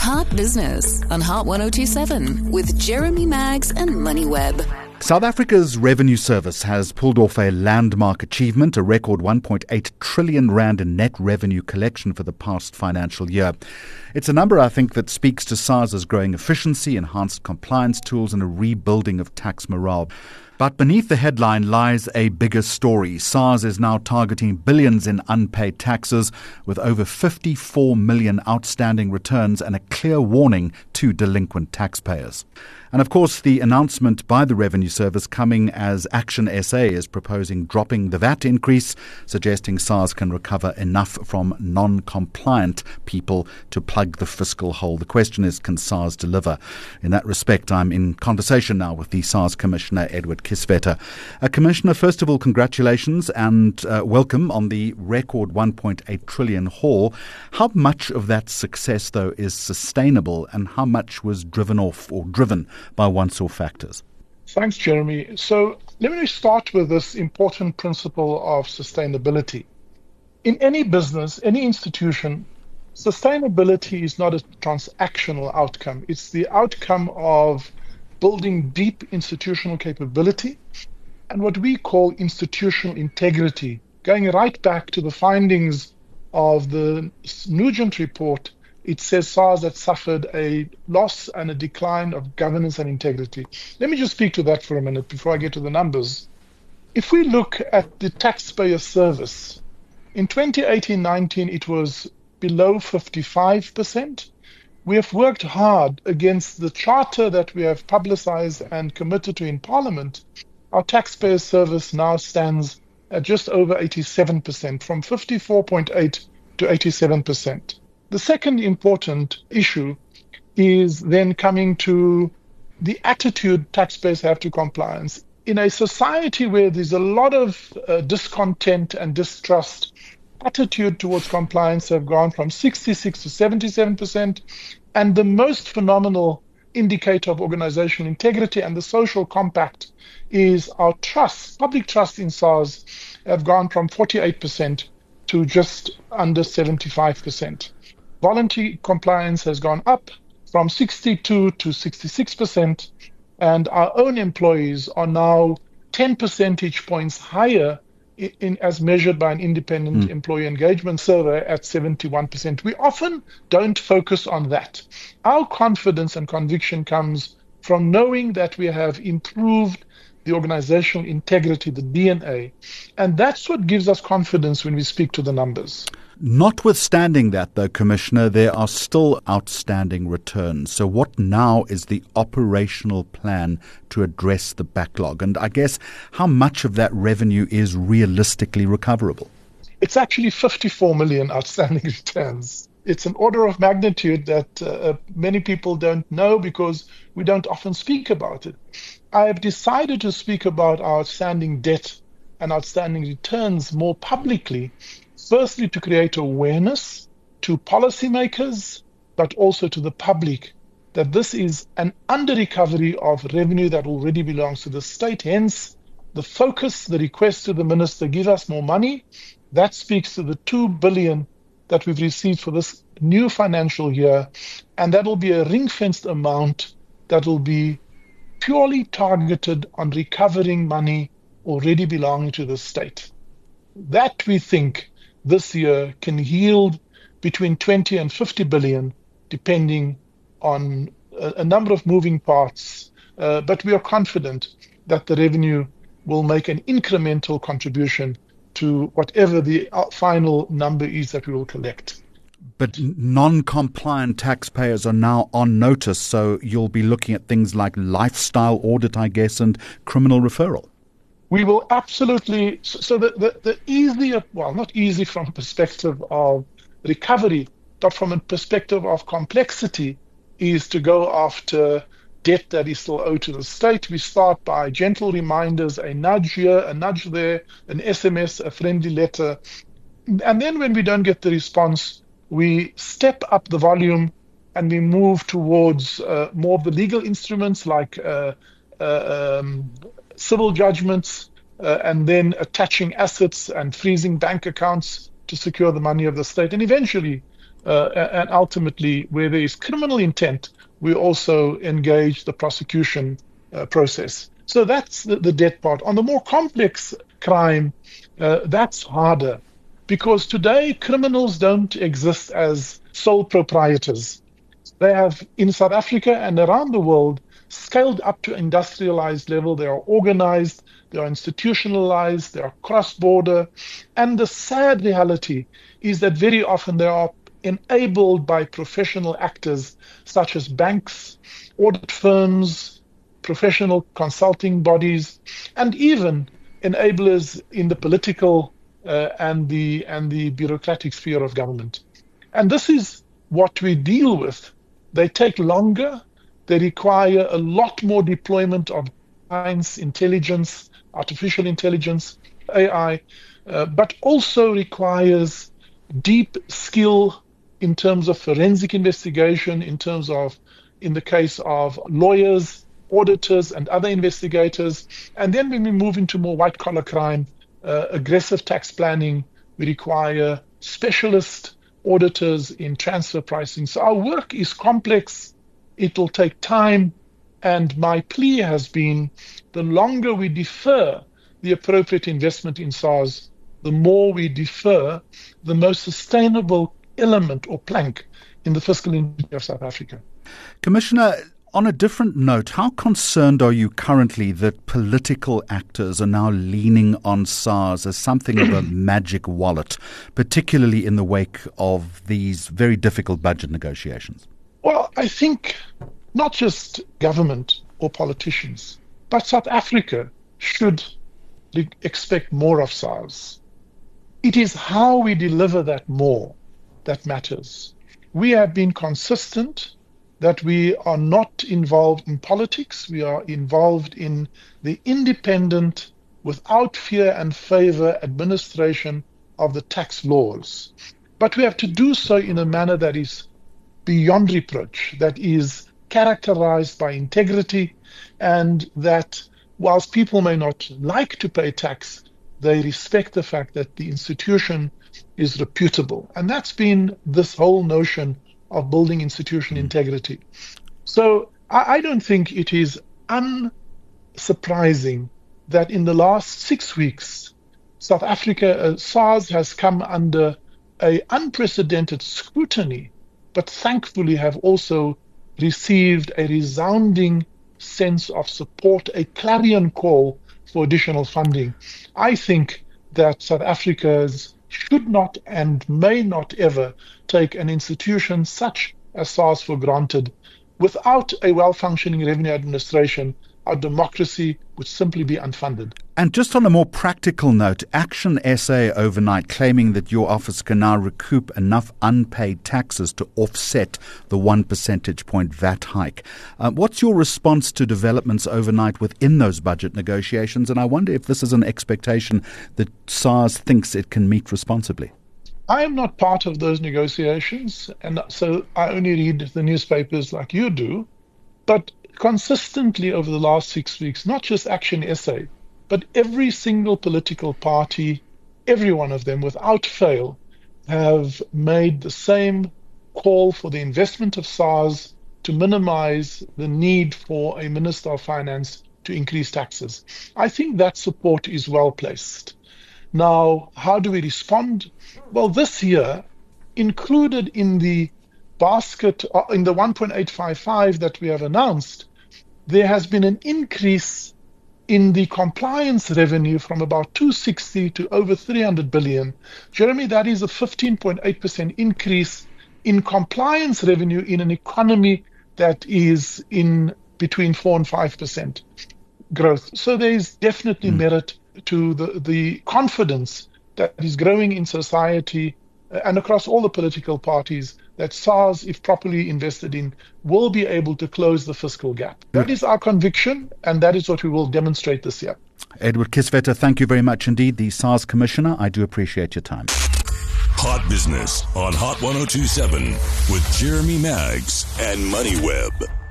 Heart Business on Heart 1027 with Jeremy Maggs and MoneyWeb. South Africa's Revenue Service has pulled off a landmark achievement, a record 1.8 trillion rand in net revenue collection for the past financial year. It's a number, I think, that speaks to SARS's growing efficiency, enhanced compliance tools and a rebuilding of tax morale. But beneath the headline lies a bigger story. SARS is now targeting billions in unpaid taxes, with over 54 million outstanding returns and a clear warning to delinquent taxpayers. And of course, the announcement by the Revenue Service coming as Action SA is proposing dropping the VAT increase, suggesting SARS can recover enough from non-compliant people to plug the fiscal hole. The question is, can SARS deliver? In that respect, I'm in conversation now with the SARS Commissioner, Edward Kieswetter. Commissioner, first of all, congratulations and welcome on the record 1.8 trillion haul. How much of that success, though, is sustainable and how much was driven by once-off factors? Thanks, Jeremy. So let me start with this important principle of sustainability. In any business, any institution, sustainability is not a transactional outcome. It's the outcome of building deep institutional capability and what we call institutional integrity, going right back to the findings of the Nugent report. It says SARS had suffered a loss and a decline of governance and integrity. Let me just speak to that for a minute before I get to the numbers. If we look at the taxpayer service, in 2018-19, it was below 55%. We have worked hard against the charter that we have publicized and committed to in Parliament. Our taxpayer service now stands at just over 87%, from 54.8 to 87%. The second important issue is then coming to the attitude taxpayers have to compliance. In a society where there's a lot of discontent and distrust, attitude towards compliance have gone from 66 to 77%. And the most phenomenal indicator of organizational integrity and the social compact is our trust, public trust in SARS have gone from 48% to just under 75%. Voluntary compliance has gone up from 62 to 66%, and our own employees are now 10 percentage points higher as measured by an independent employee engagement survey at 71%. We often don't focus on that. Our confidence and conviction comes from knowing that we have improved the organizational integrity, the DNA, and that's what gives us confidence when we speak to the numbers. Notwithstanding that, though, Commissioner, there are still outstanding returns. So what now is the operational plan to address the backlog? And I guess how much of that revenue is realistically recoverable? It's actually 54 million outstanding returns. It's an order of magnitude that many people don't know because we don't often speak about it. I have decided to speak about our outstanding debt and outstanding returns more publicly. Firstly, to create awareness to policymakers, but also to the public, that this is an under-recovery of revenue that already belongs to the state. Hence, the focus, the request to the minister, give us more money. That speaks to the 2 billion that we've received for this new financial year. And that will be a ring-fenced amount that will be purely targeted on recovering money already belonging to the state. That, we think, this year can yield between 20 and 50 billion, depending on a number of moving parts. But we are confident that the revenue will make an incremental contribution to whatever the final number is that we will collect. But non-compliant taxpayers are now on notice, so you'll be looking at things like lifestyle audit, I guess, and criminal referral. We will absolutely, so the easier, well, not easy from a perspective of recovery, but from a perspective of complexity, is to go after debt that is still owed to the state. We start by gentle reminders, a nudge here, a nudge there, an SMS, a friendly letter. And then when we don't get the response, we step up the volume and we move towards more of the legal instruments like civil judgments, and then attaching assets and freezing bank accounts to secure the money of the state. And eventually, and ultimately, where there is criminal intent, we also engage the prosecution process. So that's the debt part. On the more complex crime, that's harder, because today criminals don't exist as sole proprietors. They have, in South Africa and around the world, scaled up to industrialized level. They are organized, they are institutionalized, they are cross-border. And the sad reality is that very often they are enabled by professional actors such as banks, audit firms, professional consulting bodies, and even enablers in the political and the bureaucratic sphere of government. And this is what we deal with. They take longer. They require a lot more deployment of science, intelligence, artificial intelligence, AI, but also requires deep skill in terms of forensic investigation, in the case of lawyers, auditors, and other investigators. And then when we move into more white-collar crime, aggressive tax planning, we require specialist auditors in transfer pricing. So our work is complex. It'll take time. And my plea has been, the longer we defer the appropriate investment in SARS, the more we defer the most sustainable element or plank in the fiscal industry of South Africa. Commissioner, on a different note, how concerned are you currently that political actors are now leaning on SARS as something of a magic wallet, particularly in the wake of these very difficult budget negotiations? Well, I think not just government or politicians, but South Africa should expect more of SARS. It is how we deliver that more that matters. We have been consistent that we are not involved in politics. We are involved in the independent, without fear and favor administration of the tax laws. But we have to do so in a manner that is beyond reproach, that is characterized by integrity, and that whilst people may not like to pay tax, they respect the fact that the institution is reputable. And that's been this whole notion of building institution integrity. So I don't think it is unsurprising that in the last 6 weeks, South Africa, SARS has come under an unprecedented scrutiny, but thankfully have also received a resounding sense of support, a clarion call for additional funding. I think that South Africa's should not and may not ever take an institution such as SARS for granted. Without a well-functioning revenue administration, our democracy would simply be unfunded. And just on a more practical note, Action SA overnight claiming that your office can now recoup enough unpaid taxes to offset the 1 percentage point VAT hike. What's your response to developments overnight within those budget negotiations? And I wonder if this is an expectation that SARS thinks it can meet responsibly. I am not part of those negotiations, and so I only read the newspapers like you do. But consistently over the last 6 weeks, not just Action SA, but every single political party, every one of them without fail, have made the same call for the investment of SARS to minimize the need for a Minister of Finance to increase taxes. I think that support is well placed. Now, how do we respond? Well, this year, included in the basket, in the 1.855 that we have announced, there has been an increase in the compliance revenue from about 260 to over 300 billion. Jeremy, that is a 15.8% increase in compliance revenue in an economy that is in between 4 and 5% growth. So there is definitely merit to the confidence that is growing in society and across all the political parties that SARS, if properly invested in, will be able to close the fiscal gap. That is our conviction, and that is what we will demonstrate this year. Edward Kieswetter, thank you very much indeed, the SARS Commissioner. I do appreciate your time. Hot Business on Hot 102.7 with Jeremy Maggs and MoneyWeb.